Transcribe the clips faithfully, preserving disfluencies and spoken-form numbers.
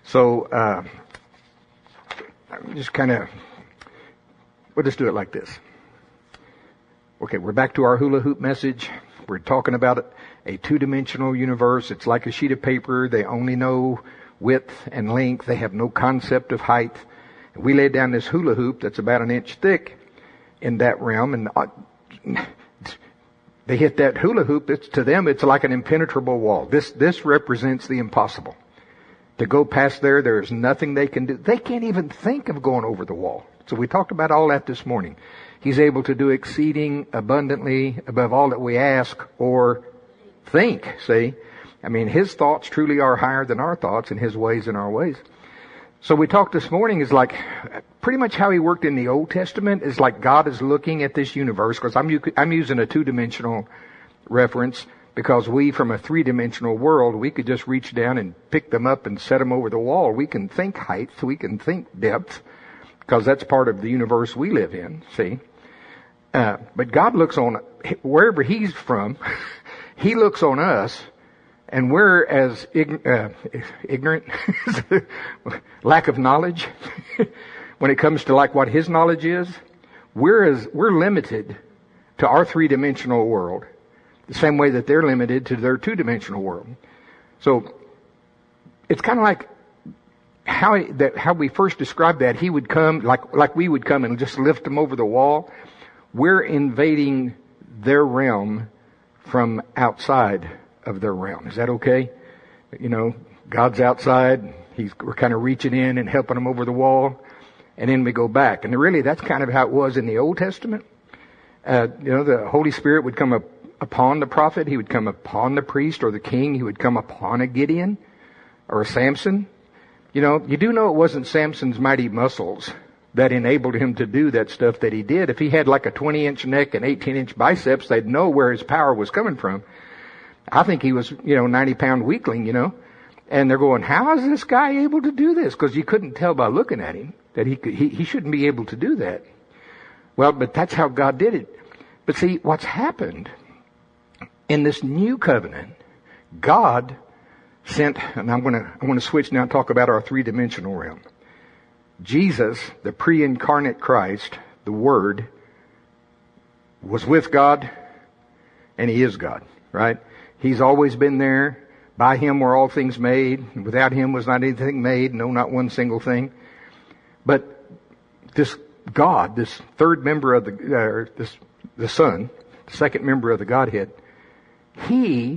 So, uh, just kind of, we'll just do it like this. Okay, we're back to our hula hoop message. We're talking about a two-dimensional universe. It's like a sheet of paper. They only know width and length. They have no concept of height. We laid down this hula hoop that's about an inch thick in that realm, and they hit that hula hoop. It's, to them, it's like an impenetrable wall. This, this represents the impossible. To go past there, there's nothing they can do. They can't even think of going over the wall. So we talked about all that this morning. He's able to do exceeding abundantly above all that we ask or think, see? I mean, His thoughts truly are higher than our thoughts, and His ways than our ways. So we talked this morning is like pretty much how He worked in the Old Testament is like God is looking at this universe, because I'm, I'm using a two-dimensional reference. Because we, from a three-dimensional world, we could just reach down and pick them up and set them over the wall. We can think height, we can think depth, because that's part of the universe we live in, see? Uh, but God looks on, wherever He's from, He looks on us, and we're as ig- uh, ignorant, lack of knowledge, when it comes to like what His knowledge is, we're as, we're limited to our three-dimensional world. The same way that they're limited to their two-dimensional world. So, it's kind of like how he, that, how we first described that. He would come, like, like we would come and just lift them over the wall. We're invading their realm from outside of their realm. Is that okay? You know, God's outside. He's, we're kind of reaching in and helping them over the wall. And then we go back. And really, that's kind of how it was in the Old Testament. Uh, you know, the Holy Spirit would come up upon the prophet, He would come upon the priest or the king, He would come upon a Gideon or a Samson. You know, you do know it wasn't Samson's mighty muscles that enabled him to do that stuff that he did. If he had like a twenty inch neck and eighteen inch biceps, they'd know where his power was coming from. I think he was, you know, ninety pound weakling, you know. And they're going, how is this guy able to do this? Because you couldn't tell by looking at him that he could, he, he shouldn't be able to do that. Well, but that's how God did it. But see, what's happened in this new covenant, God sent, and I'm going to I'm going to switch now and talk about our three-dimensional realm. Jesus, the pre-incarnate Christ, the Word, was with God, and He is God, right? He's always been there. By Him were all things made. Without Him was not anything made. No, not one single thing. But this God, this third member of the, uh, this, the Son, the second member of the Godhead, He,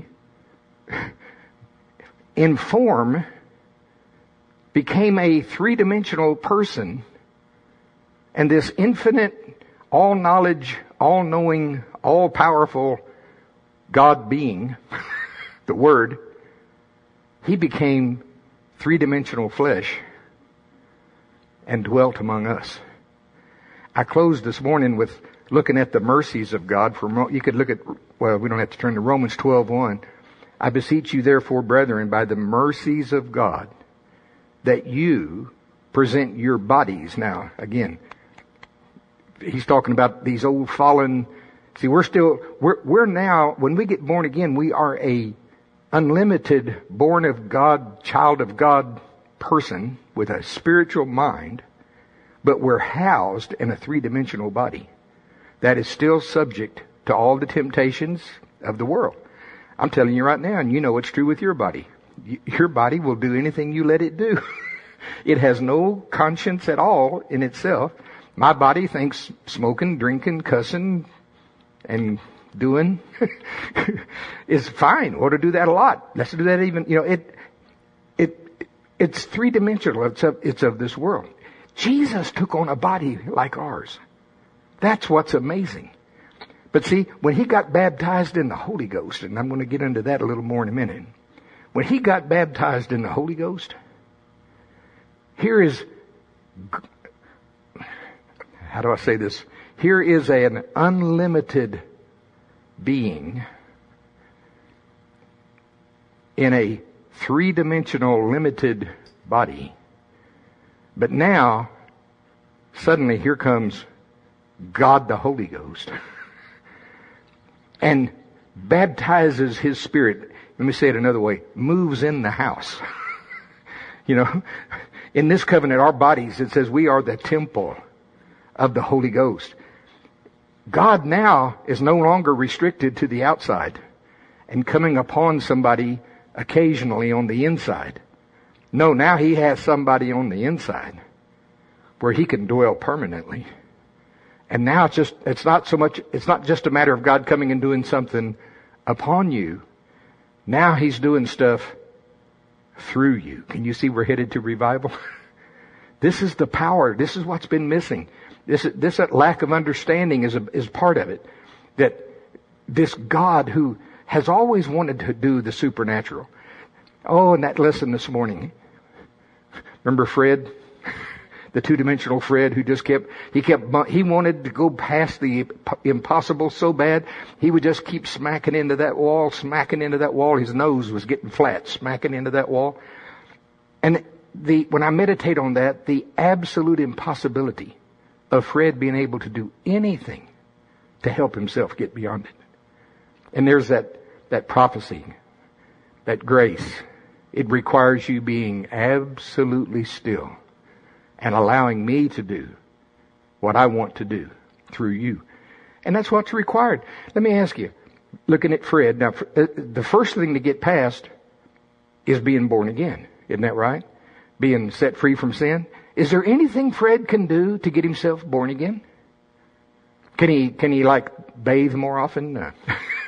in form, became a three-dimensional person. And this infinite, all-knowledge, all-knowing, all-powerful God being, the Word, He became three-dimensional flesh and dwelt among us. I closed this morning with looking at the mercies of God. For you could look at, well, we don't have to turn to Romans twelve one. I beseech you therefore, brethren, by the mercies of God, that you present your bodies. Now, again, he's talking about these old fallen. See, we're still, we're, we're now, when we get born again, we are a unlimited, born of God, child of God person with a spiritual mind, but we're housed in a three-dimensional body that is still subject to all the temptations of the world. I'm telling you right now, and you know it's true with your body. Your body will do anything you let it do. It has no conscience at all in itself. My body thinks smoking, drinking, cussing, and doing is fine. Ought to do that a lot. Let's do that even, you know, it, it, it's three-dimensional. It's of, it's of this world. Jesus took on a body like ours. That's what's amazing. But see, when He got baptized in the Holy Ghost, and I'm going to get into that a little more in a minute. When He got baptized in the Holy Ghost, here is, how do I say this? Here is an unlimited being in a three-dimensional limited body. But now, suddenly here comes God the Holy Ghost and baptizes His Spirit. Let me say it another way. Moves in the house. You know, in this covenant, our bodies, it says we are the temple of the Holy Ghost. God now is no longer restricted to the outside and coming upon somebody occasionally on the inside. No, now He has somebody on the inside where He can dwell permanently. And now it's just, it's not so much, it's not just a matter of God coming and doing something upon you. Now He's doing stuff through you. Can you see we're headed to revival? This is the power. This is what's been missing. This, this lack of understanding is a, is part of it. That this God who has always wanted to do the supernatural. Oh, and that lesson this morning. Remember Fred? The two-dimensional Fred who just kept, he kept, he wanted to go past the impossible so bad, he would just keep smacking into that wall, smacking into that wall. His nose was getting flat, smacking into that wall. And the, when I meditate on that, the absolute impossibility of Fred being able to do anything to help himself get beyond it. And there's that, that prophecy, that grace. It requires you being absolutely still and allowing me to do what I want to do through you. And that's what's required. Let me ask you, looking at Fred, now the first thing to get past is being born again. Isn't that right? Being set free from sin. Is there anything Fred can do to get himself born again? Can he, can he like bathe more often? Uh,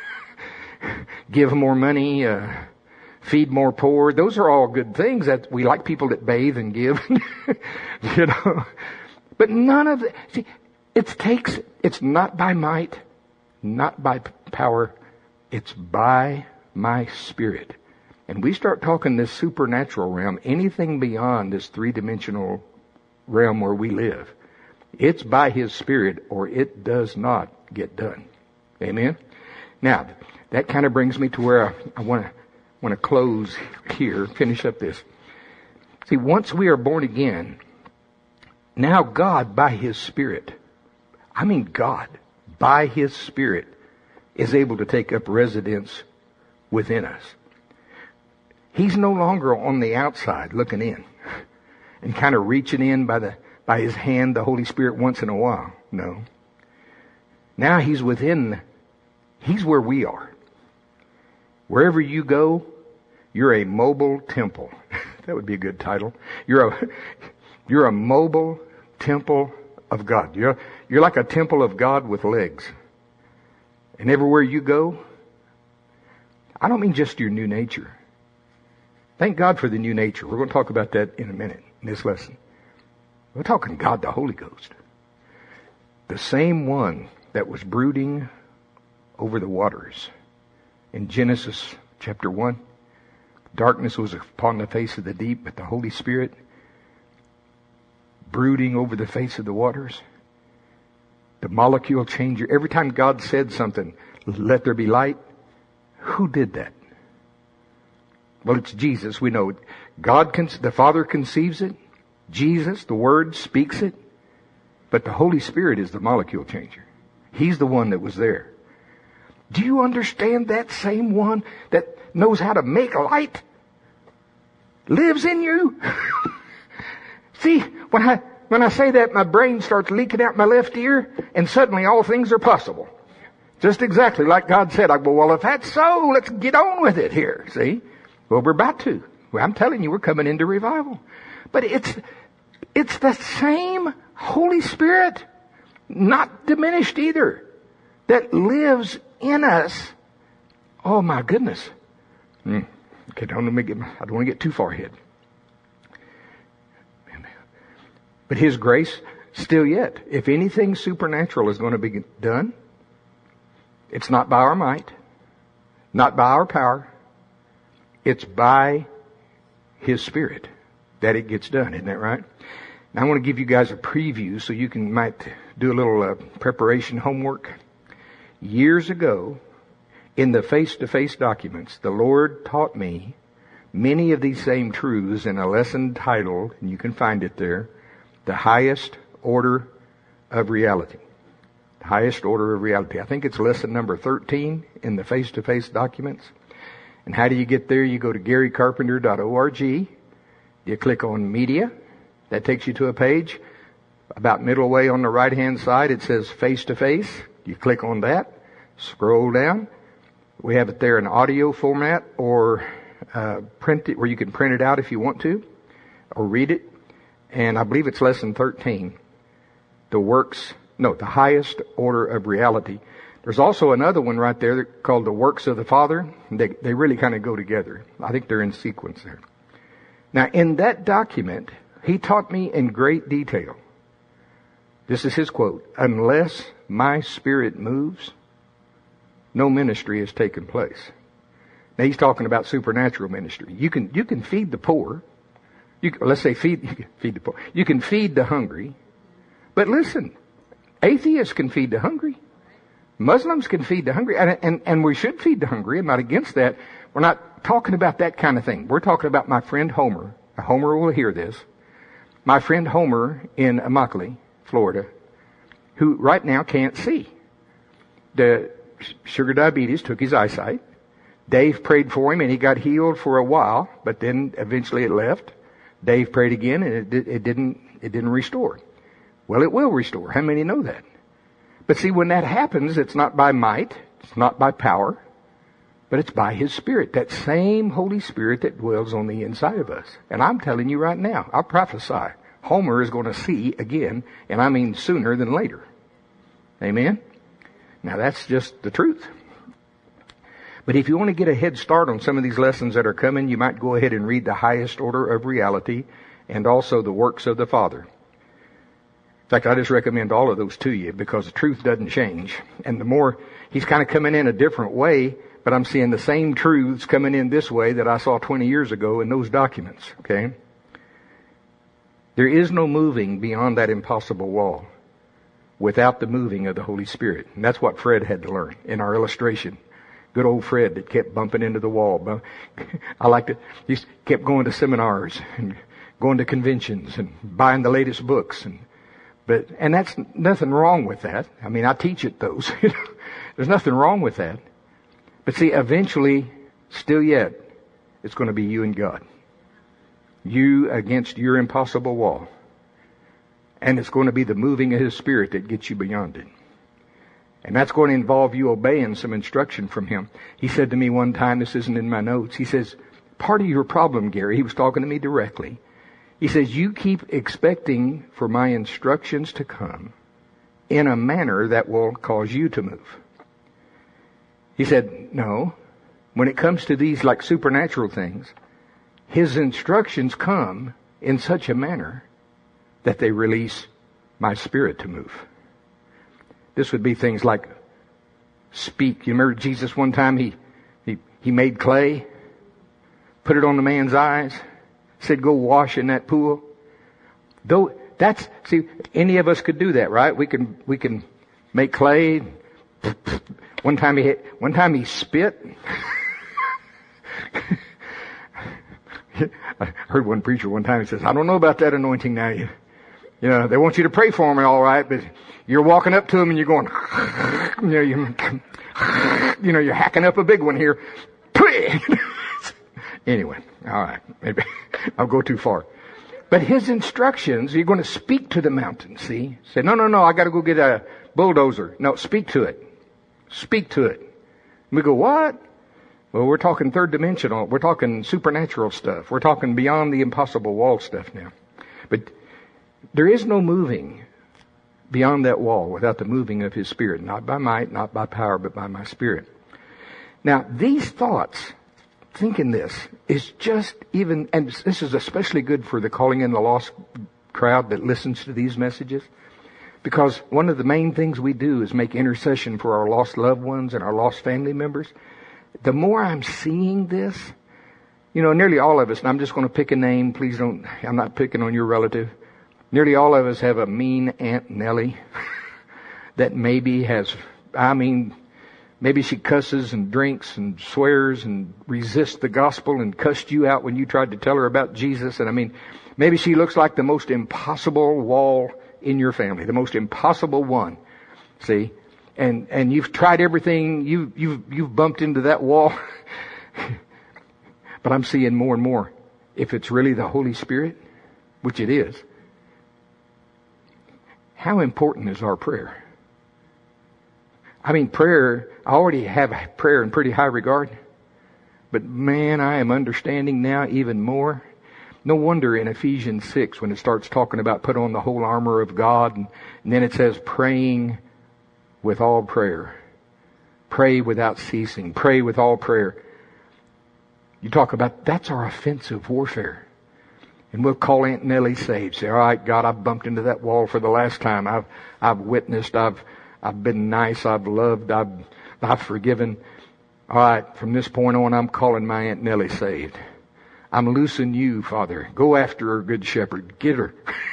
give more money? Uh, feed more poor? Those are all good things. That we like people that bathe and give. You know. But none of it. See, it takes, it's not by might, not by power. It's by my Spirit. And we start talking this supernatural realm, anything beyond this three-dimensional realm where we live. It's by His Spirit or it does not get done. Amen? Now, that kind of brings me to where I, I want to want to close here, finish up this. See, once we are born again, now God, by His Spirit, I mean God, by His Spirit, is able to take up residence within us. He's no longer on the outside looking in and kind of reaching in by the by His hand, the Holy Spirit, once in a while. No. Now He's within, He's where we are. Wherever you go, you're a mobile temple. That would be a good title. You're a, you're a mobile temple of God. You're, you're like a temple of God with legs. And everywhere you go, I don't mean just your new nature. Thank God for the new nature. We're going to talk about that in a minute in this lesson. We're talking God the Holy Ghost. The same one that was brooding over the waters in Genesis chapter one. Darkness was upon the face of the deep, but the Holy Spirit brooding over the face of the waters. The molecule changer. Every time God said something, let there be light. Who did that? Well, it's Jesus. We know it. God, the Father conceives it. Jesus, the Word, speaks it. But the Holy Spirit is the molecule changer. He's the one that was there. Do you understand that same one that knows how to make light lives in you? See, when I when I say that, my brain starts leaking out my left ear, and suddenly all things are possible. Just exactly like God said. I go, well, if that's so, let's get on with it here. See? Well, we're about to. Well, I'm telling you, we're coming into revival. But it's it's the same Holy Spirit, not diminished either, that lives in us. Oh my goodness. Mm. Okay, don't let me get, I don't want to get too far ahead. But His grace, still yet, if anything supernatural is going to be done, it's not by our might, not by our power. It's by His Spirit that it gets done. Isn't that right? Now I want to give you guys a preview so you can might do a little uh, preparation homework. Years ago, in the face-to-face documents, the Lord taught me many of these same truths in a lesson titled, and you can find it there, The Highest Order of Reality. The Highest Order of Reality. I think it's lesson number thirteen in the face-to-face documents. And how do you get there? You go to gary carpenter dot org. You You click on media. That takes you to a page. About middle way on the right hand side, it says face to face. You click on that. Scroll down. We have it there in audio format or uh, print it, where you can print it out if you want to, or read it. And I believe it's lesson thirteen. The works, no, the highest order of reality. There's also another one right there called the works of the Father. They, they really kind of go together. I think they're in sequence there. Now, in that document, he taught me in great detail. This is his quote. Unless my spirit moves, no ministry has taken place. Now, he's talking about supernatural ministry. You can, you can feed the poor. You can, let's say feed, you can feed the poor. You can feed the hungry. But listen, atheists can feed the hungry. Muslims can feed the hungry, and, and, and we should feed the hungry. I'm not against that. We're not talking about that kind of thing. We're talking about my friend Homer. Homer will hear this. My friend Homer in Immokalee, Florida, who right now can't see. The sugar diabetes took his eyesight. Dave prayed for him, and he got healed for a while, but then eventually it left. Dave prayed again, and it, it didn't it didn't restore. Well, it will restore. How many know that? But see, when that happens, it's not by might, it's not by power, but it's by His Spirit. That same Holy Spirit that dwells on the inside of us. And I'm telling you right now, I'll prophesy, Homer is going to see again, and I mean sooner than later. Amen? Now that's just the truth. But if you want to get a head start on some of these lessons that are coming, you might go ahead and read the highest order of reality and also the works of the Father. In fact, I just recommend all of those to you because the truth doesn't change. And the more, he's kind of coming in a different way, but I'm seeing the same truths coming in this way that I saw twenty years ago in those documents, okay? There is no moving beyond that impossible wall without the moving of the Holy Spirit. And that's what Fred had to learn in our illustration. Good old Fred that kept bumping into the wall. I liked it. He kept going to seminars and going to conventions and buying the latest books. And But, and that's nothing wrong with that. I mean, I teach it those. There's nothing wrong with that. But see, eventually, still yet, it's going to be you and God. You against your impossible wall. And it's going to be the moving of His Spirit that gets you beyond it. And that's going to involve you obeying some instruction from Him. He said to me one time, this isn't in my notes, he says, part of your problem, Gary, he was talking to me directly. He says, you keep expecting for my instructions to come in a manner that will cause you to move. He said, no, when it comes to these like supernatural things, His instructions come in such a manner that they release my spirit to move. This would be things like speak. You remember Jesus one time, he, he, he made clay, put it on the man's eyes, said, go wash in that pool. Though that's, see, any of us could do that, right? We can, we can make clay. One time he, one time he spit. I heard one preacher one time, he says, I don't know about that anointing now. You, you know, they want you to pray for them, all right, but you're walking up to them and you're going, you know, you, you know, you're hacking up a big one here. Anyway, all right, maybe I'll go too far. But His instructions, you're going to speak to the mountain, see? Say, no, no, no, I got to go get a bulldozer. No, speak to it. Speak to it. And we go, what? Well, we're talking third dimensional. We're talking supernatural stuff. We're talking beyond the impossible wall stuff now. But there is no moving beyond that wall without the moving of His Spirit. Not by might, not by power, but by my Spirit. Now, these thoughts, thinking this, is just even, and this is especially good for the calling in the lost crowd that listens to these messages. Because one of the main things we do is make intercession for our lost loved ones and our lost family members. The more I'm seeing this, you know, nearly all of us, and I'm just going to pick a name, please don't, I'm not picking on your relative. Nearly all of us have a mean Aunt Nellie that maybe has, I mean, maybe she cusses and drinks and swears and resists the gospel and cussed you out when you tried to tell her about Jesus. And I mean, maybe she looks like the most impossible wall in your family, the most impossible one. See? And, and you've tried everything, you, you've, you've bumped into that wall. But I'm seeing more and more. if it's really the Holy Spirit, which it is, how important is our prayer? I mean, prayer, I already have prayer in pretty high regard, but man, I am understanding now even more. No wonder in Ephesians six, when it starts talking about put on the whole armor of God, and, and then it says praying with all prayer. Pray without ceasing. Pray with all prayer. You talk about, that's our offensive warfare. And we'll call Aunt Nellie saved. Say, all right, God, I've bumped into that wall for the last time. I've, I've witnessed. I've, I've been nice. I've loved. I've, I've forgiven. All right, from this point on, I'm calling my Aunt Nellie saved. I'm loosing you, Father. Go after her, good shepherd. Get her.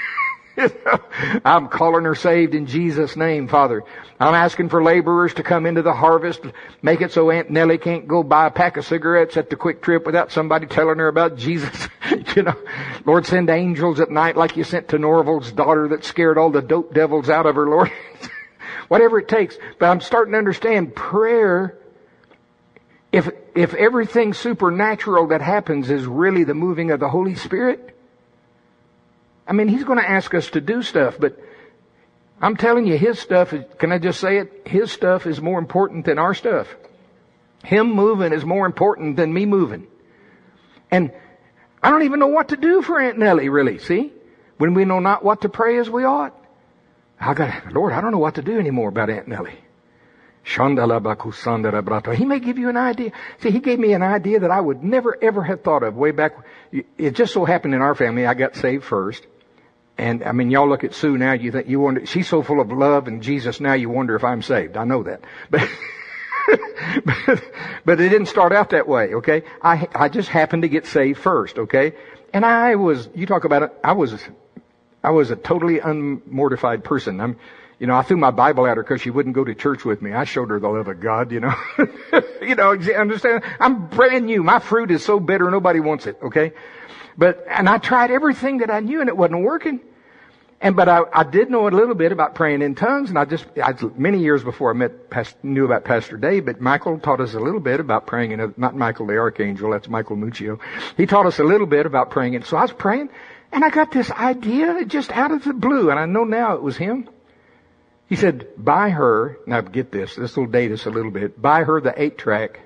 I'm calling her saved in Jesus' name, Father. I'm asking for laborers to come into the harvest. Make it so Aunt Nellie can't go buy a pack of cigarettes at the Quick Trip without somebody telling her about Jesus. You know, Lord, send angels at night like you sent to Norval's daughter that scared all the dope devils out of her, Lord. Whatever it takes. But I'm starting to understand prayer. If, if everything supernatural that happens is really the moving of the Holy Spirit, I mean, He's going to ask us to do stuff, but I'm telling you, His stuff, is, can I just say it? His stuff is more important than our stuff. Him moving is more important than me moving. And I don't even know what to do for Aunt Nellie, really, see? When we know not what to pray as we ought. I got, Lord, I don't know what to do anymore about Aunt Nellie. He may give you an idea. See, He gave me an idea that I would never ever have thought of way back. It just so happened in our family, I got saved first. And I mean, y'all look at Sue now, you think, you wonder, she's so full of love and Jesus now, you wonder if I'm saved. I know that. But, but, but it didn't start out that way, okay? I, I just happened to get saved first, okay? And I was, you talk about it, I was, I was a totally unmortified person. I'm, You know, I threw my Bible at her because she wouldn't go to church with me. I showed her the love of God, you know. You know, understand? I'm brand new. My fruit is so bitter, nobody wants it, okay? But, and I tried everything that I knew and it wasn't working. And, but I, I did know a little bit about praying in tongues, and I just, I, many years before I met, Pastor, knew about Pastor Dave, but Michael taught us a little bit about praying in, a, not Michael the Archangel, that's Michael Muccio. He taught us a little bit about praying, and so I was praying, and I got this idea just out of the blue, and I know now it was him. He said, buy her, now get this, this will date us a little bit, buy her the eight track,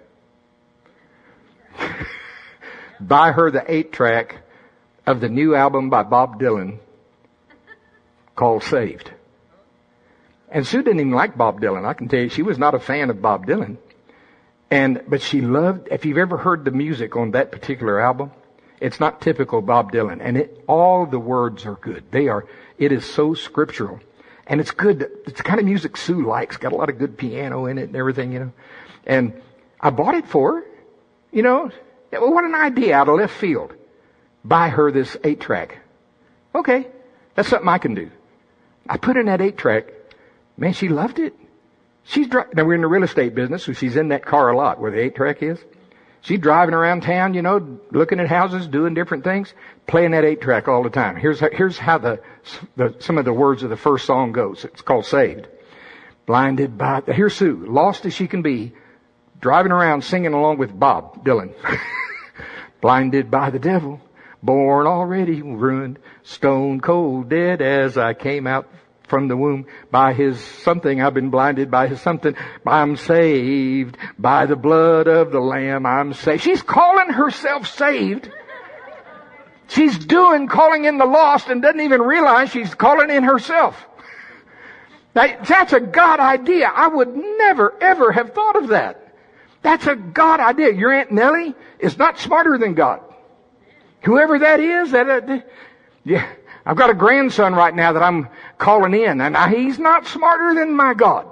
buy her the eight track of the new album by Bob Dylan called Saved. And Sue didn't even like Bob Dylan. I can tell you, she was not a fan of Bob Dylan. And, but she loved, if you've ever heard the music on that particular album, it's not typical Bob Dylan. And it, all the words are good. They are, it is so scriptural. And it's good. It's the kind of music Sue likes. Got a lot of good piano in it and everything, you know. And I bought it for her. You know, well, what an idea out of left field. Buy her this eight track. Okay. That's something I can do. I put in that eight track. Man, she loved it. She's dri- now we're in the real estate business, so she's in that car a lot where the eight track is. She's driving around town, you know, looking at houses, doing different things, playing that eight track all the time. Here's how, here's how the, the some of the words of the first song goes. It's called Saved. Blinded by, here's Sue, lost as she can be, driving around singing along with Bob Dylan. Blinded by the devil, born already ruined, stone cold dead as I came out from the womb. By his something, I've been blinded by his something. I'm saved by the blood of the Lamb. I'm saved. She's calling herself saved. She's doing calling in the lost and doesn't even realize she's calling in herself. That, that's a God idea. I would never ever have thought of that. That's a God idea. Your Aunt Nellie is not smarter than God. Whoever that is, that, uh, yeah. I've got a grandson right now that I'm calling in, and he's not smarter than my God.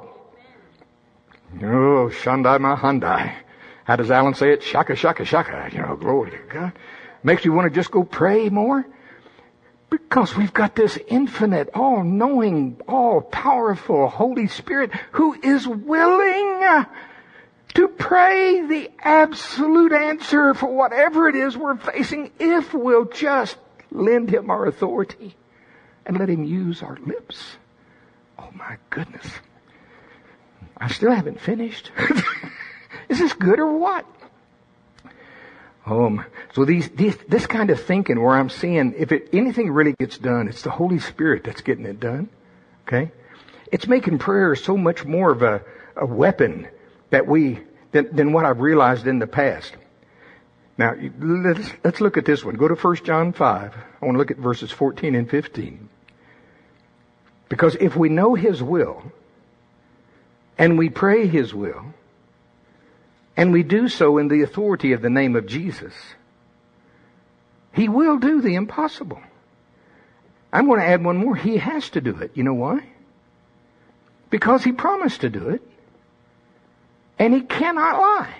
Oh, Shandai Mahandai. How does Alan say it? Shaka, shaka, shaka. You know, glory to God. Makes you want to just go pray more. Because we've got this infinite, all-knowing, all-powerful Holy Spirit who is willing to pray the absolute answer for whatever it is we're facing if we'll just lend Him our authority and let Him use our lips. Oh my goodness. I still haven't finished. Is this good or what? Um, so these, these, this kind of thinking where I'm seeing if it, anything really gets done, it's the Holy Spirit that's getting it done. Okay? It's making prayer so much more of a, a weapon that we, than, than what I've realized in the past. Now, let's, let's look at this one. Go to First John five. I want to look at verses fourteen and fifteen. Because if we know His will, and we pray His will, and we do so in the authority of the name of Jesus, He will do the impossible. I'm going to add one more. He has to do it. You know why? Because He promised to do it. And He cannot lie.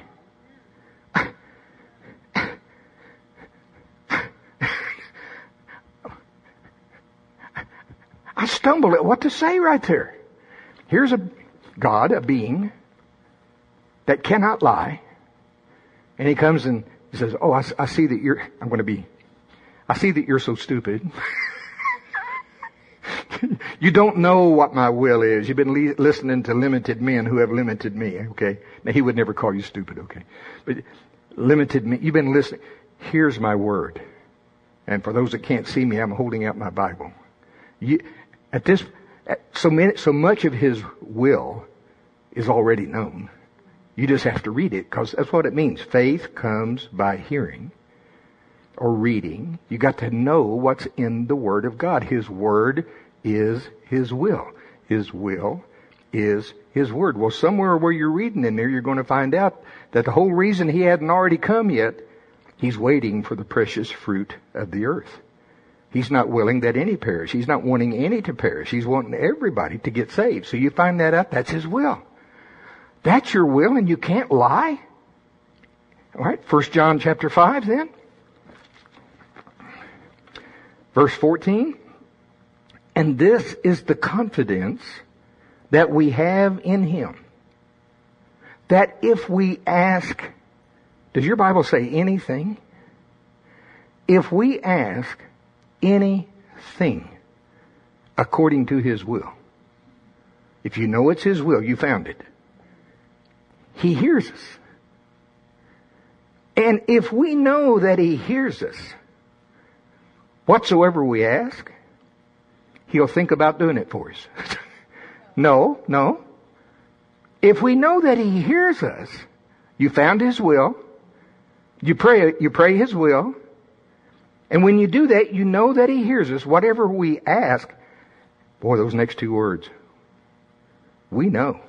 I stumbled at what to say right there. Here's a God, a being, that cannot lie. And He comes and He says, oh, I, I see that you're, I'm going to be, I see that you're so stupid. You don't know what my will is. You've been le- listening to limited men who have limited me, okay? Now, He would never call you stupid, okay? But limited men, you've been listening. Here's my word. And for those that can't see me, I'm holding out my Bible. You, at this, at so many, so much of His will is already known. You just have to read it, because that's what it means. Faith comes by hearing or reading. You got to know what's in the Word of God. His Word is His will. His will is His Word. Well, somewhere where you're reading in there, you're going to find out that the whole reason He hadn't already come yet, He's waiting for the precious fruit of the earth. He's not willing that any perish. He's not wanting any to perish. He's wanting everybody to get saved. So you find that out, that's His will. That's your will, and you can't lie? All right, First John chapter five then. Verse fourteen. And this is the confidence that we have in Him, that if we ask, does your Bible say anything? If we ask anything according to His will, if you know it's His will, you found it. He hears us. And if we know that He hears us, whatsoever we ask, He'll think about doing it for us. No, no. If we know that He hears us, you found His will, you pray, you pray His will, and when you do that, you know that He hears us. Whatever we ask, boy, those next two words, we know.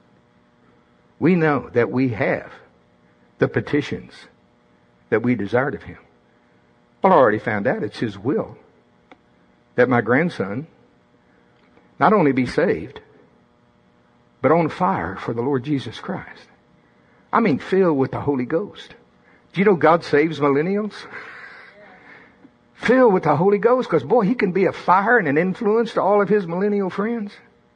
We know that we have the petitions that we desired of Him. Well, I already found out it's His will that my grandson not only be saved, but on fire for the Lord Jesus Christ. I mean, filled with the Holy Ghost. Do you know God saves millennials? Filled with the Holy Ghost, because boy, He can be a fire and an influence to all of His millennial friends.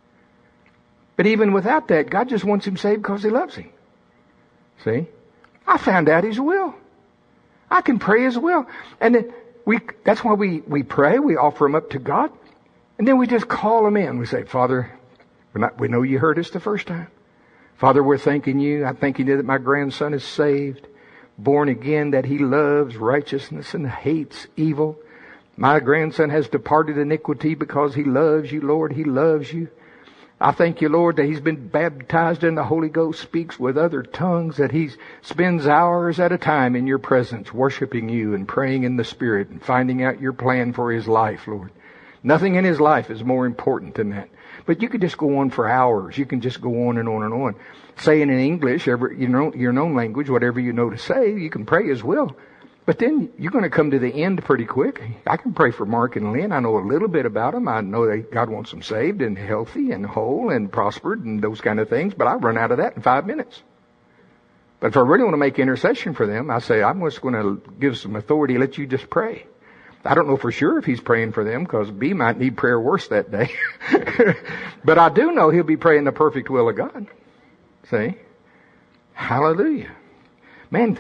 But even without that, God just wants him saved because He loves him. See? I found out His will. I can pray His will. And then we, that's why we, we pray, we offer them up to God. And then we just call Him in. We say, Father, we're not, we know You heard us the first time. Father, we're thanking You. I thank You that my grandson is saved, born again, that he loves righteousness and hates evil. My grandson has departed iniquity because he loves You, Lord. He loves You. I thank You, Lord, that he's been baptized in the Holy Ghost, speaks with other tongues, that he spends hours at a time in Your presence, worshiping You and praying in the Spirit and finding out Your plan for his life, Lord. Nothing in his life is more important than that. But you could just go on for hours. You can just go on and on and on. Saying in English, every, you know, your own language, whatever you know to say, you can pray His will. But then you're going to come to the end pretty quick. I can pray for Mark and Lynn. I know a little bit about them. I know that God wants them saved and healthy and whole and prospered and those kind of things. But I run out of that in five minutes. But if I really want to make intercession for them, I say, I'm just going to give some authority, let you just pray. I don't know for sure if he's praying for them, because B might need prayer worse that day. But I do know he'll be praying the perfect will of God. See? Hallelujah. Man,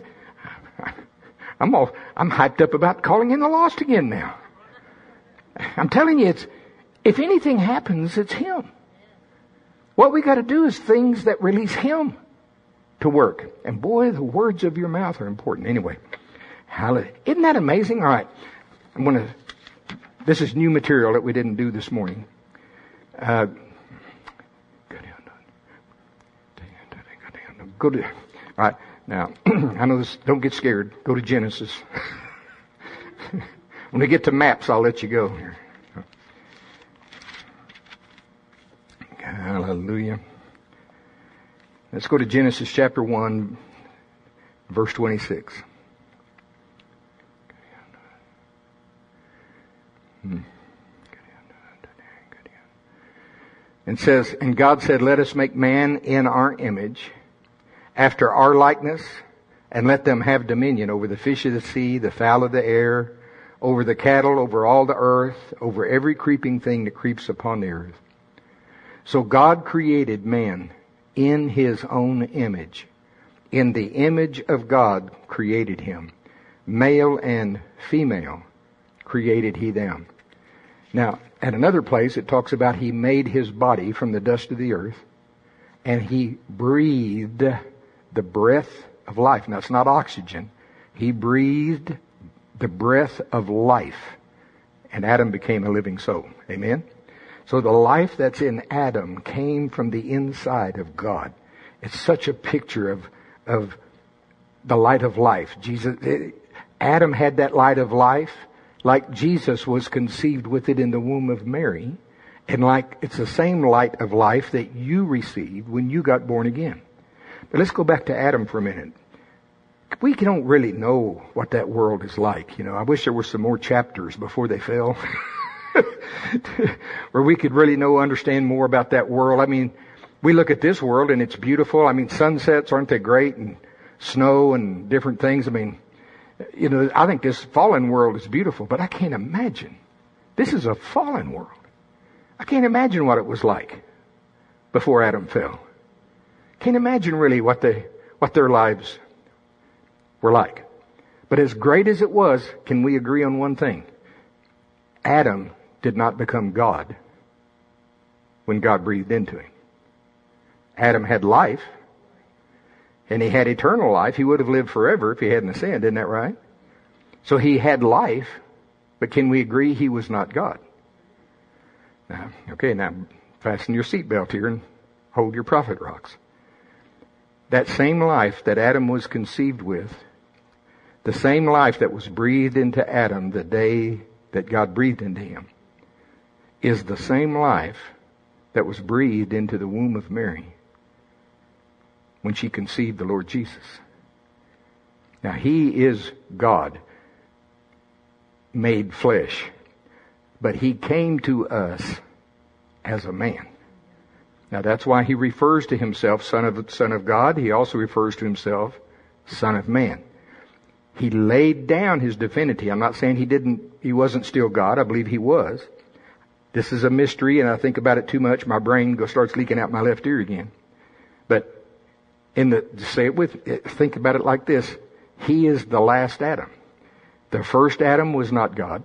I'm all, I'm hyped up about calling in the lost again now. I'm telling you, it's, if anything happens, it's Him. What we got to do is things that release Him to work. And boy, the words of your mouth are important. Anyway, Hallelujah. Isn't that amazing? All right. I'm going to, this is new material that we didn't do this morning. Uh, go to, all right. Now, I know this, don't get scared. Go to Genesis. When we get to maps, I'll let you go. Hallelujah. Let's go to Genesis chapter one, verse twenty-six. Hmm. And says, and God said, let us make man in our image, after our likeness, and let them have dominion over the fish of the sea, the fowl of the air, over the cattle, over all the earth, over every creeping thing that creeps upon the earth. So God created man in His own image. In the image of God created him. Male and female created He them. Now, at another place it talks about He made His body from the dust of the earth, and He breathed the breath of life. Now, it's not oxygen. He breathed the breath of life, and Adam became a living soul. Amen? So the life that's in Adam came from the inside of God. It's such a picture of, of the light of life. Jesus, Adam had that light of life, like Jesus was conceived with it in the womb of Mary, and like it's the same light of life that you received when you got born again. But let's go back to Adam for a minute. We don't really know what that world is like. You know, I wish there were some more chapters before they fell, where we could really know, understand more about that world. I mean, we look at this world and it's beautiful. I mean, sunsets, aren't they great? And snow and different things. I mean, you know, I think this fallen world is beautiful, but I can't imagine. This is a fallen world. I can't imagine what it was like before Adam fell. Can't imagine really what they, what their lives were like. But as great as it was, can we agree on one thing? Adam did not become God when God breathed into him. Adam had life, and he had eternal life. He would have lived forever if he hadn't sinned, isn't that right? So he had life, but can we agree he was not God? Now, okay, now fasten your seatbelt here and hold your prophet rocks. That same life that Adam was conceived with, the same life that was breathed into Adam the day that God breathed into him, is the same life that was breathed into the womb of Mary when she conceived the Lord Jesus. Now, He is God made flesh, but He came to us as a man. Now, that's why He refers to Himself Son of Son of God. He also refers to Himself Son of Man. He laid down His divinity. I'm not saying He didn't, He wasn't still God. I believe He was. This is a mystery, and I think about it too much. My brain goes, starts leaking out my left ear again. But in the, say it with, think about it like this. He is the last Adam. The first Adam was not God.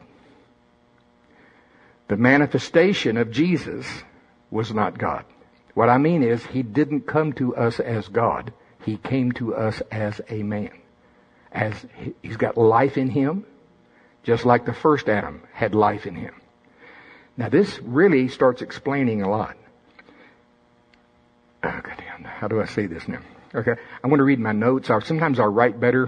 The manifestation of Jesus was not God. What I mean is, He didn't come to us as God. He came to us as a man. As He's got life in Him, just like the first Adam had life in him. Now this really starts explaining a lot. Oh, God damn. How do I say this now? Okay, I'm going to read my notes. I'll, sometimes I'll write better.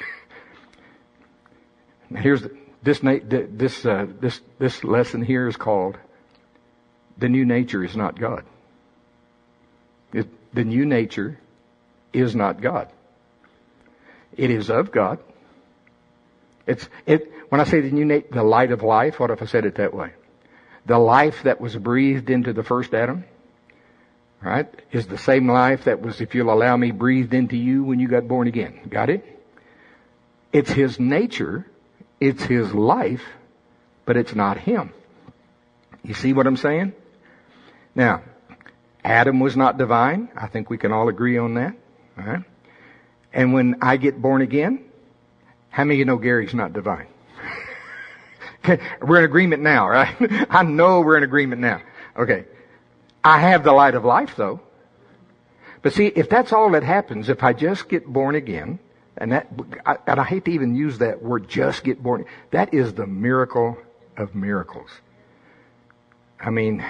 Now here's the, this this uh, this this lesson here is called "The New Nature is Not God." It, the new nature is not God. It is of God. It's it. When I say the new nature, the light of life. What if I said it that way? The life that was breathed into the first Adam, right, is the same life that was, if you'll allow me, breathed into you when you got born again. Got it? It's His nature, it's His life, but it's not Him. You see what I'm saying? Now, Adam was not divine. I think we can all agree on that. All right? And when I get born again, how many of you know Gary's not divine? We're in agreement now, right? I know we're in agreement now. Okay. I have the light of life, though. But see, if that's all that happens, if I just get born again, And that, I, and I hate to even use that word, just get born. That is the miracle of miracles. I mean,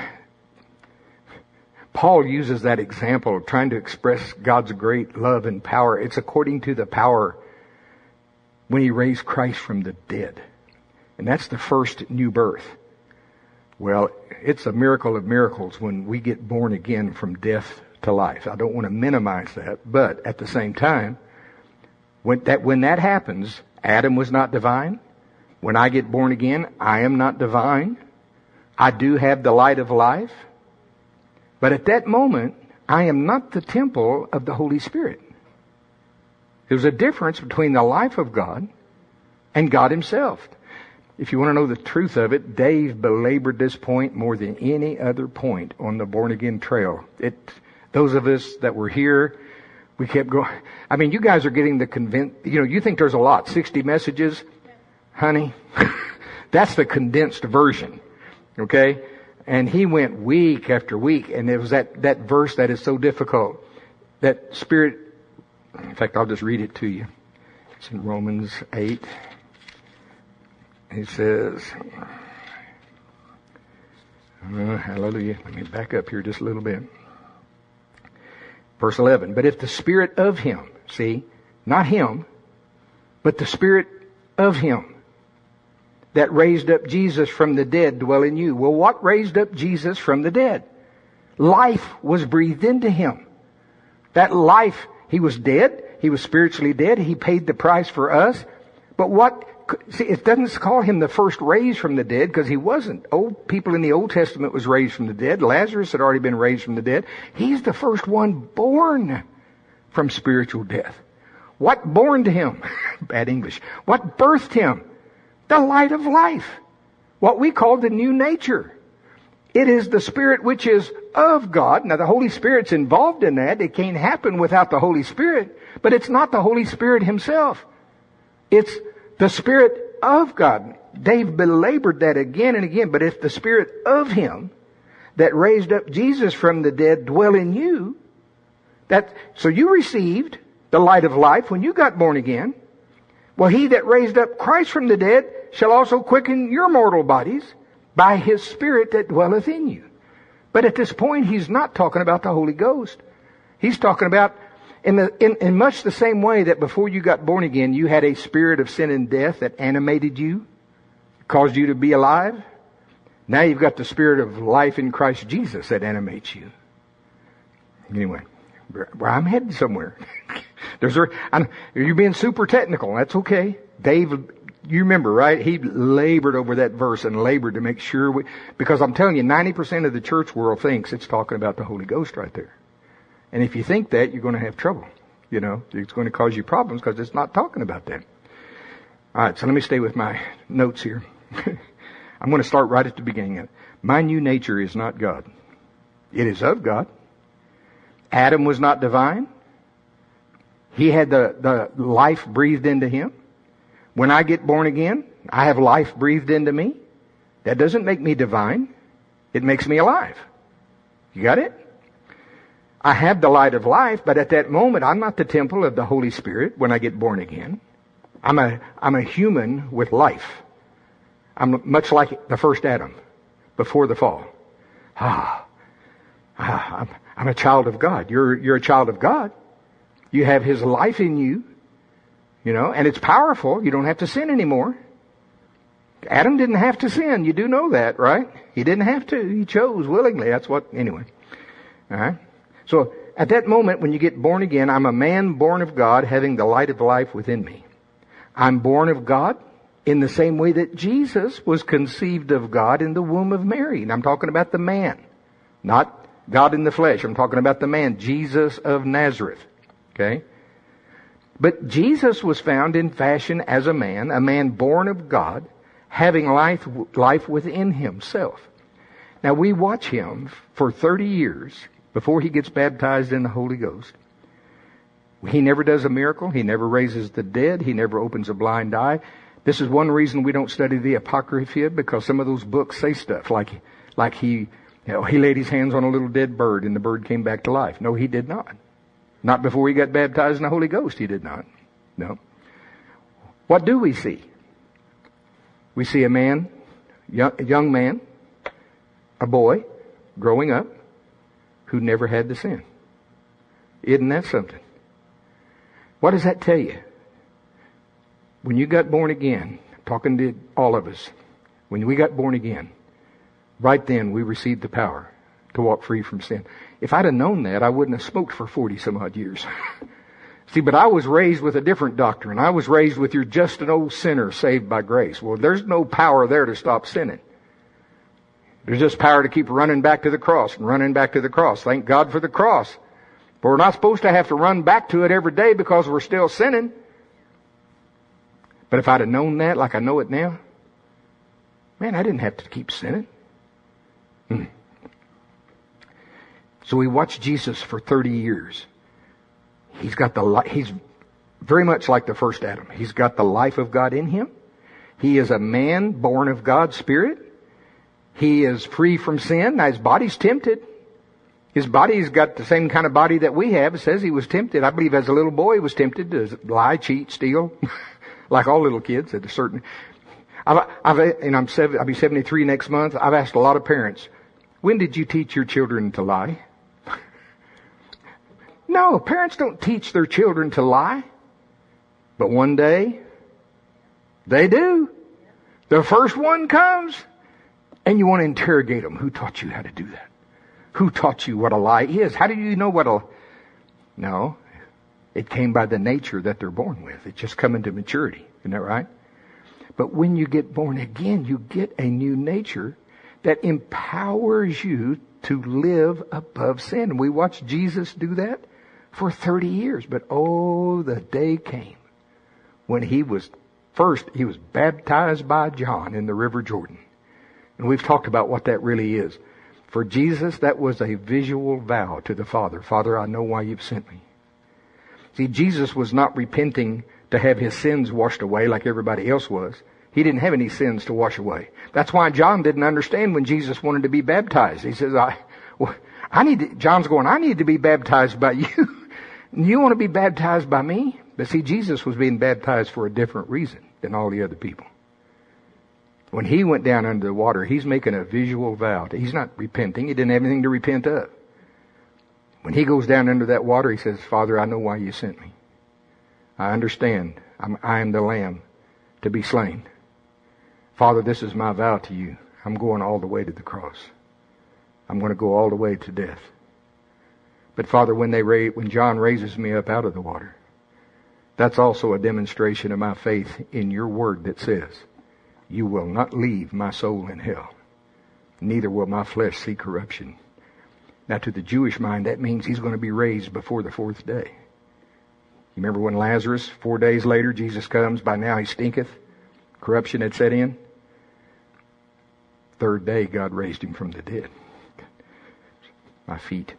Paul uses that example of trying to express God's great love and power. It's according to the power when he raised Christ from the dead. And that's the first new birth. Well, it's a miracle of miracles when we get born again from death to life. I don't want to minimize that, but at the same time, when that, when that happens, Adam was not divine. When I get born again, I am not divine. I do have the light of life. But at that moment, I am not the temple of the Holy Spirit. There's a difference between the life of God and God himself. If you want to know the truth of it, Dave belabored this point more than any other point on the born again trail. It, those of us that were here, we kept going. I mean, you guys are getting the convinced, you know, you think there's a lot, sixty messages. Honey, that's the condensed version. Okay? And he went week after week, and it was that, that verse that is so difficult. That Spirit, in fact, I'll just read it to you. It's in Romans eight. He says, uh, hallelujah. Let me back up here just a little bit. Verse eleven. But if the Spirit of him, see, not him, but the Spirit of him that raised up Jesus from the dead dwell in you. Well, what raised up Jesus from the dead? Life was breathed into him. That life, he was dead. He was spiritually dead. He paid the price for us. But what, see, it doesn't call him the first raised from the dead because he wasn't. Old people in the Old Testament was raised from the dead. Lazarus had already been raised from the dead. He's the first one born from spiritual death. What born to him? Bad English. What birthed him? The light of life. What we call the new nature. It is the Spirit which is of God. Now the Holy Spirit's involved in that. It can't happen without the Holy Spirit. But it's not the Holy Spirit himself. It's the Spirit of God. Dave belabored that again and again. But if the Spirit of him that raised up Jesus from the dead dwell in you, that, so you received the light of life when you got born again. Well, he that raised up Christ from the dead shall also quicken your mortal bodies by his Spirit that dwelleth in you. But at this point, he's not talking about the Holy Ghost. He's talking about, in, the, in, in much the same way that before you got born again, you had a spirit of sin and death that animated you, caused you to be alive. Now you've got the Spirit of life in Christ Jesus that animates you. Anyway, well, I'm heading somewhere. There's a, I'm, you're being super technical. That's okay. Dave, you remember, right? He labored over that verse and labored to make sure we, because I'm telling you, ninety percent of the church world thinks it's talking about the Holy Ghost right there. And if you think that, you're going to have trouble. You know, it's going to cause you problems because it's not talking about that. All right, so let me stay with my notes here. I'm going to start right at the beginning of it. My new nature is not God. It is of God. Adam was not divine. He had the, the life breathed into him. When I get born again, I have life breathed into me. That doesn't make me divine. It makes me alive. You got it? I have the light of life, but at that moment, I'm not the temple of the Holy Spirit when I get born again. I'm a, I'm a human with life. I'm much like the first Adam before the fall. Ah, ah I'm, I'm a child of God. You're, you're a child of God. You have his life in you, you know, and it's powerful. You don't have to sin anymore. Adam didn't have to sin. You do know that, right? He didn't have to. He chose willingly. That's what, anyway. All right. So at that moment, when you get born again, I'm a man born of God, having the light of life within me. I'm born of God in the same way that Jesus was conceived of God in the womb of Mary. And I'm talking about the man, not God in the flesh. I'm talking about the man, Jesus of Nazareth. Okay? But Jesus was found in fashion as a man, a man born of God, having life, life within himself. Now we watch him for thirty years before he gets baptized in the Holy Ghost. He never does a miracle. He never raises the dead. He never opens a blind eye. This is one reason we don't study the Apocrypha, because some of those books say stuff like, like he, you know, he laid his hands on a little dead bird and the bird came back to life. No, he did not. Not before he got baptized in the Holy Ghost, he did not. No. What do we see? We see a man, young, a young man, a boy, growing up, who never had to sin. Isn't that something? What does that tell you? When you got born again, talking to all of us, when we got born again, right then we received the power to walk free from sin. If I'd have known that, I wouldn't have smoked for forty some odd years. See, but I was raised with a different doctrine. I was raised with you're just an old sinner saved by grace. Well, there's no power there to stop sinning. There's just power to keep running back to the cross and running back to the cross. Thank God for the cross. But we're not supposed to have to run back to it every day because we're still sinning. But if I'd have known that like I know it now, man, I didn't have to keep sinning. Hmm. So we watched Jesus for thirty years. He's got the li- he's very much like the first Adam. He's got the life of God in him. He is a man born of God's Spirit. He is free from sin. Now his body's tempted. His body's got the same kind of body that we have. It says he was tempted. I believe as a little boy he was tempted to lie, cheat, steal, like all little kids at a certain. I've, I've and I'm seven, I'll be seventy-three next month. I've asked a lot of parents, when did you teach your children to lie? No, parents don't teach their children to lie. But one day, they do. The first one comes, and you want to interrogate them. Who taught you how to do that? Who taught you what a lie is? How do you know what a... No, it came by the nature that they're born with. It's just coming to maturity. Isn't that right? But when you get born again, you get a new nature that empowers you to live above sin. We watched Jesus do that for thirty years. But oh, the day came when he was, first, he was baptized by John in the River Jordan. And we've talked about what that really is. For Jesus, that was a visual vow to the Father. Father, I know why you've sent me. See, Jesus was not repenting to have his sins washed away like everybody else was. He didn't have any sins to wash away. That's why John didn't understand when Jesus wanted to be baptized. He says, I, well, I need to, John's going, I need to be baptized by you. You want to be baptized by me? But see, Jesus was being baptized for a different reason than all the other people. When he went down under the water, he's making a visual vow. He's not repenting. He didn't have anything to repent of. When he goes down under that water, he says, Father, I know why you sent me. I understand. I'm, I am the Lamb to be slain. Father, this is my vow to you. I'm going all the way to the cross. I'm going to go all the way to death. But Father, when they ra- when John raises me up out of the water, that's also a demonstration of my faith in your word that says, you will not leave my soul in hell. Neither will my flesh see corruption. Now to the Jewish mind, that means he's going to be raised before the fourth day. You remember when Lazarus, four days later, Jesus comes, by now he stinketh. Corruption had set in. Third day, God raised him from the dead. My feet.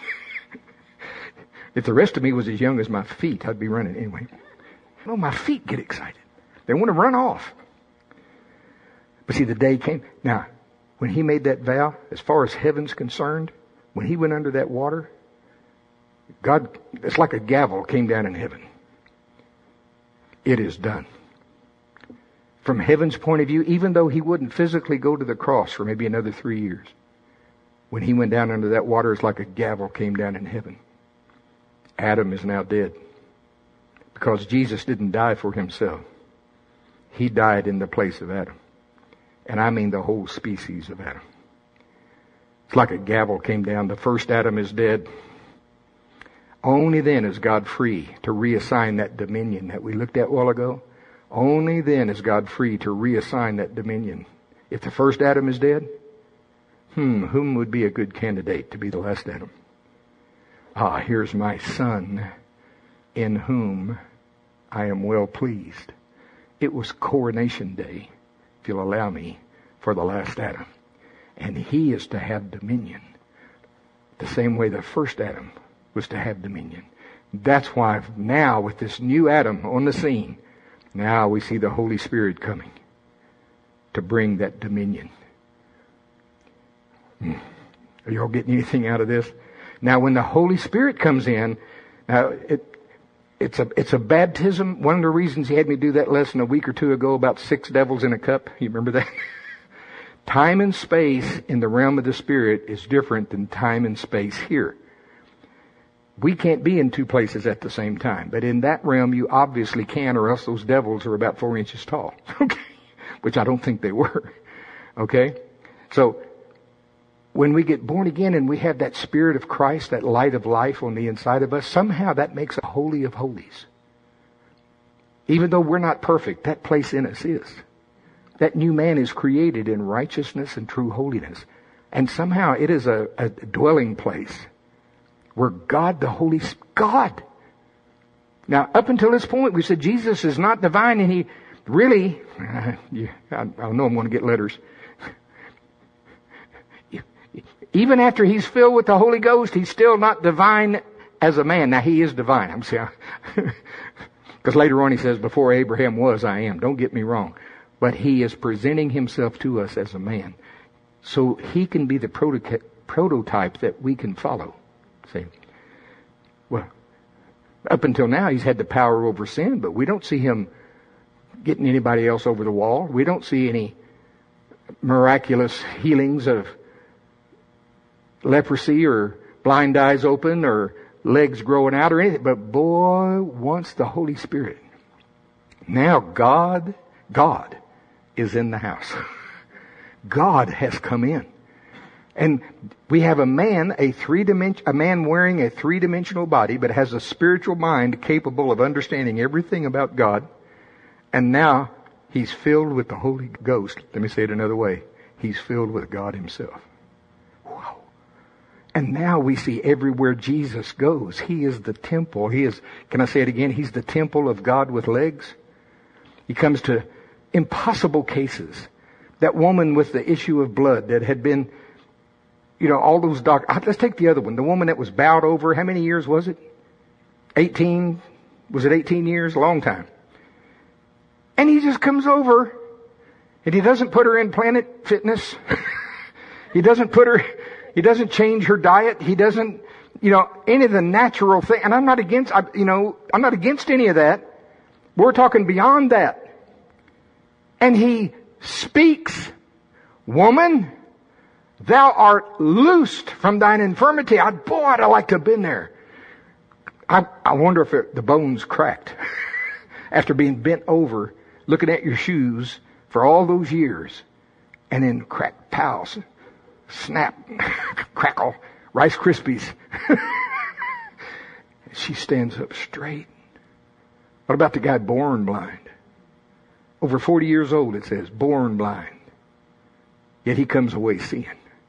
If the rest of me was as young as my feet, I'd be running anyway. No, my feet get excited. They want to run off. But see, the day came. Now, when he made that vow, as far as heaven's concerned, when he went under that water, God, it's like a gavel came down in heaven. It is done. From heaven's point of view, even though he wouldn't physically go to the cross for maybe another three years, when he went down under that water, it's like a gavel came down in heaven. Adam is now dead. Because Jesus didn't die for himself. He died in the place of Adam. And I mean the whole species of Adam. It's like a gavel came down. The first Adam is dead. Only then is God free to reassign that dominion that we looked at a while ago. Only then is God free to reassign that dominion. If the first Adam is dead, hmm, whom would be a good candidate to be the last Adam? Ah, here's my son in whom I am well pleased. It was coronation day, if you'll allow me, for the last Adam. And he is to have dominion the same way the first Adam was to have dominion. That's why now with this new Adam on the scene, now we see the Holy Spirit coming to bring that dominion. Are you all getting anything out of this? Now when the Holy Spirit comes in, now it, It's a, it's a baptism. One of the reasons he had me do that lesson a week or two ago about six devils in a cup. You remember that? Time and space in the realm of the Spirit is different than time and space here. We can't be in two places at the same time. But in that realm, you obviously can, or else those devils are about four inches tall. Okay? Which I don't think they were. Okay? So, when we get born again and we have that Spirit of Christ, that light of life on the inside of us, somehow that makes a holy of holies. Even though we're not perfect, that place in us is. That new man is created in righteousness and true holiness. And somehow it is a, a dwelling place where God, the Holy God. Now, up until this point, we said Jesus is not divine, and he really, uh, yeah, I, I know I'm going to get letters. Even after he's filled with the Holy Ghost, he's still not divine as a man. Now, he is divine. I'm saying, because later on he says, before Abraham was, I am. Don't get me wrong. But he is presenting himself to us as a man. So he can be the prototype, prototype that we can follow. See? Well, up until now, he's had the power over sin, but we don't see him getting anybody else over the wall. We don't see any miraculous healings of leprosy or blind eyes open or legs growing out or anything. But boy, once the Holy Spirit. Now God, God is in the house. God has come in. And we have a man, a three dimension, a man wearing a three-dimensional body, but has a spiritual mind capable of understanding everything about God. And now he's filled with the Holy Ghost. Let me say it another way. He's filled with God himself. Wow. And now we see everywhere Jesus goes, he is the temple. He is, can I say it again? He's the temple of God with legs. He comes to impossible cases. That woman with the issue of blood that had been, you know, all those doctors. Let's take the other one. The woman that was bowed over. How many years was it? eighteen? Was it eighteen years? A long time. And he just comes over and he doesn't put her in Planet Fitness. He doesn't put her, he doesn't change her diet. He doesn't, you know, any of the natural thing. And I'm not against, I, you know, I'm not against any of that. We're talking beyond that. And he speaks, woman, thou art loosed from thine infirmity. I, boy, I'd like to have been there. I, I wonder if it, the bones cracked after being bent over, looking at your shoes for all those years, and then crack, pow, snap, crackle, Rice Krispies. She stands up straight. What about the guy born blind? Over forty years old, it says, born blind. Yet he comes away seeing.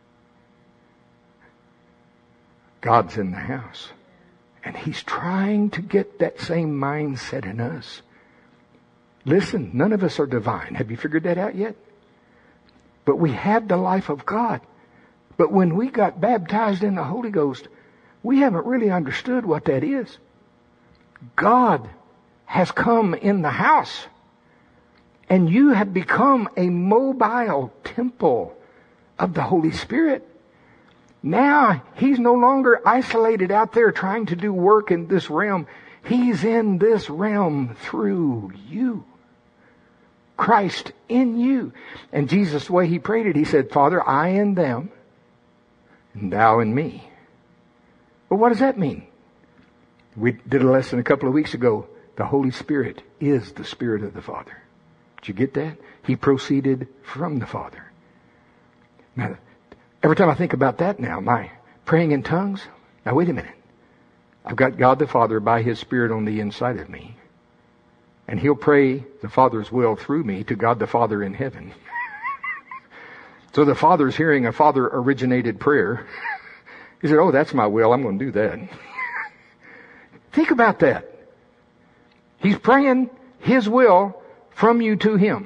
God's in the house. And he's trying to get that same mindset in us. Listen, none of us are divine. Have you figured that out yet? But we have the life of God. But when we got baptized in the Holy Ghost, we haven't really understood what that is. God has come in the house. And you have become a mobile temple of the Holy Spirit. Now, he's no longer isolated out there trying to do work in this realm. He's in this realm through you. Christ in you. And Jesus, the way he prayed it, he said, Father, I in them, and thou in me. Well, what does that mean? We did a lesson a couple of weeks ago. The Holy Spirit is the Spirit of the Father. Did you get that? He proceeded from the Father. Now, every time I think about that now, my praying in tongues, now wait a minute. I've got God the Father by His Spirit on the inside of me. And He'll pray the Father's will through me to God the Father in heaven. So the Father's hearing a Father-originated prayer. He said, oh, that's my will. I'm going to do that. Think about that. He's praying His will from you to Him.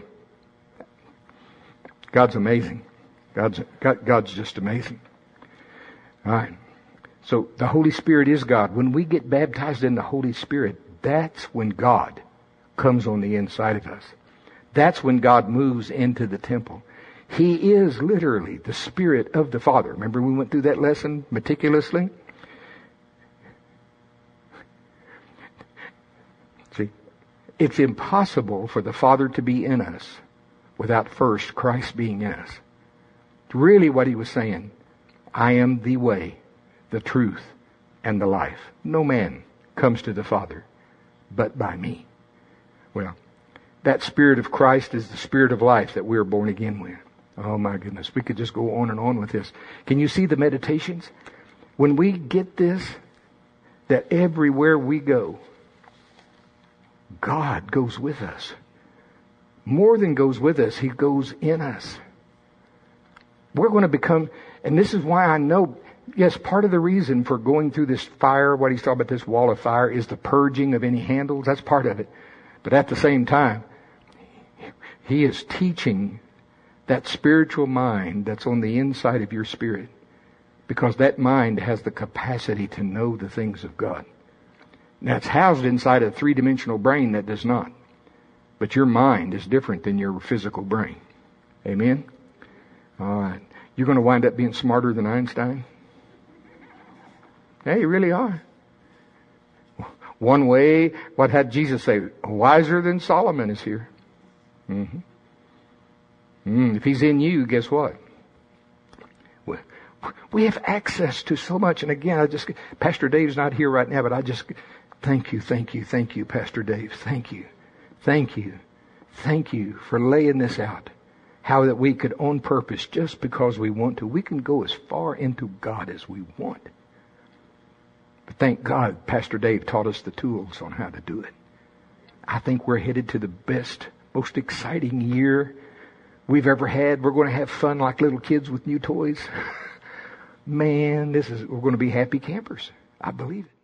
God's amazing. God's, God, God's just amazing. All right. So the Holy Spirit is God. When we get baptized in the Holy Spirit, that's when God comes on the inside of us. That's when God moves into the temple. He is literally the Spirit of the Father. Remember we went through that lesson meticulously? It's impossible for the Father to be in us without first Christ being in us. Really what he was saying, I am the way, the truth, and the life. No man comes to the Father but by me. Well, that Spirit of Christ is the Spirit of life that we're born again with. Oh my goodness, we could just go on and on with this. Can you see the meditations? When we get this, that everywhere we go, God goes with us. More than goes with us, He goes in us. We're going to become, and this is why I know, yes, part of the reason for going through this fire, what he's talking about, this wall of fire, is the purging of any handles. That's part of it. But at the same time, He is teaching that spiritual mind that's on the inside of your spirit. Because that mind has the capacity to know the things of God. That's housed inside a three-dimensional brain that does not. But your mind is different than your physical brain. Amen? All right. You're going to wind up being smarter than Einstein? Yeah, you really are. One way, what had Jesus say? Wiser than Solomon is here. Mm-hmm. Mm, if He's in you, guess what? We have access to so much. And again, I just, Pastor Dave's not here right now, but I just, thank you, thank you, thank you, Pastor Dave. Thank you. Thank you. Thank you for laying this out. How that we could, on purpose, just because we want to, we can go as far into God as we want. But thank God, Pastor Dave taught us the tools on how to do it. I think we're headed to the best, most exciting year we've ever had. We're going to have fun like little kids with new toys. Man, this is, we're going to be happy campers. I believe it.